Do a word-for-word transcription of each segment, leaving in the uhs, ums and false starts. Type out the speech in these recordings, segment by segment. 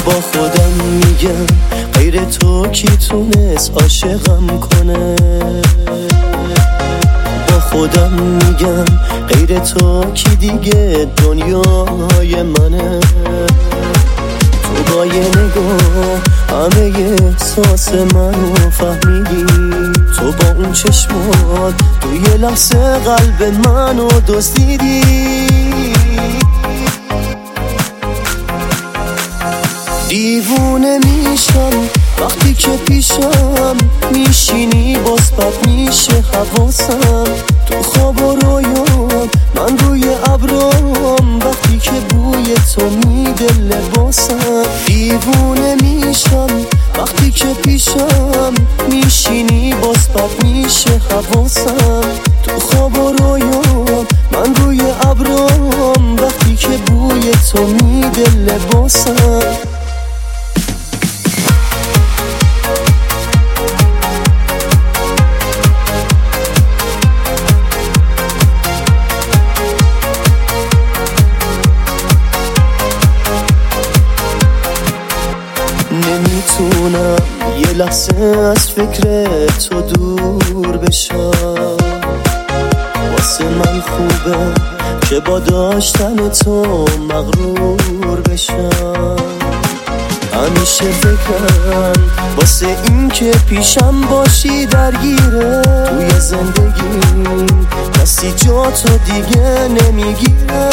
با خودم میگم غیر تو کی تونست عاشقم کنه. با خودم میگم غیر تو کی دیگه دنیای منه. تو با یه نگاه همه احساس منو فهمیدی. تو با اون چشمات تو یه لحظه قلب منو دزدیدی. دیوونه میشم وقتی که پیشم میشینی، باز بد میشه حواسم. تو خواب و رویام من روی ابرام، وقتی که بوی تو میده لباسم. دیوونه میشم وقتی که پیشم میشینی، باز بد میشه حواسم. تو خواب و رویام من روی ابرام، وقتی که بوی تو میده لباسم. نمیتونم یه لحظه از فکر تو دور بشم. واسه من خوبه که با داشتن تو مغرور بشم. همیشه فکرم واسه این که پیشم باشی درگیره. توی زندگی کسی جا تو دیگه نمیگیره.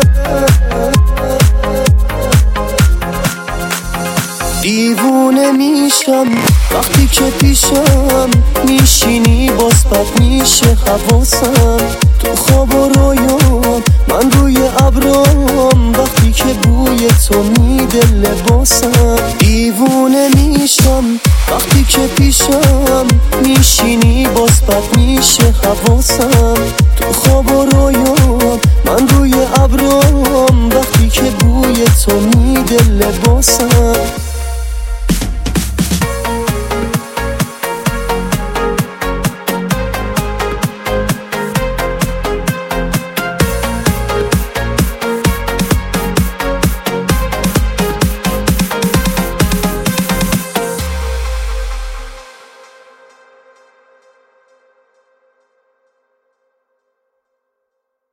دیوونه میشم وقتی که پیشم میشینی، باز بد میشه حواسم. تو خواب و رویام من روی ابرام، وقتی که بوی تو میده لباسم. دیوونه میشم وقتی که پیشم میشینی، باز بد میشه حواسم. تو خواب و رویام من روی ابرام، وقتی که بوی تو میده لباسم.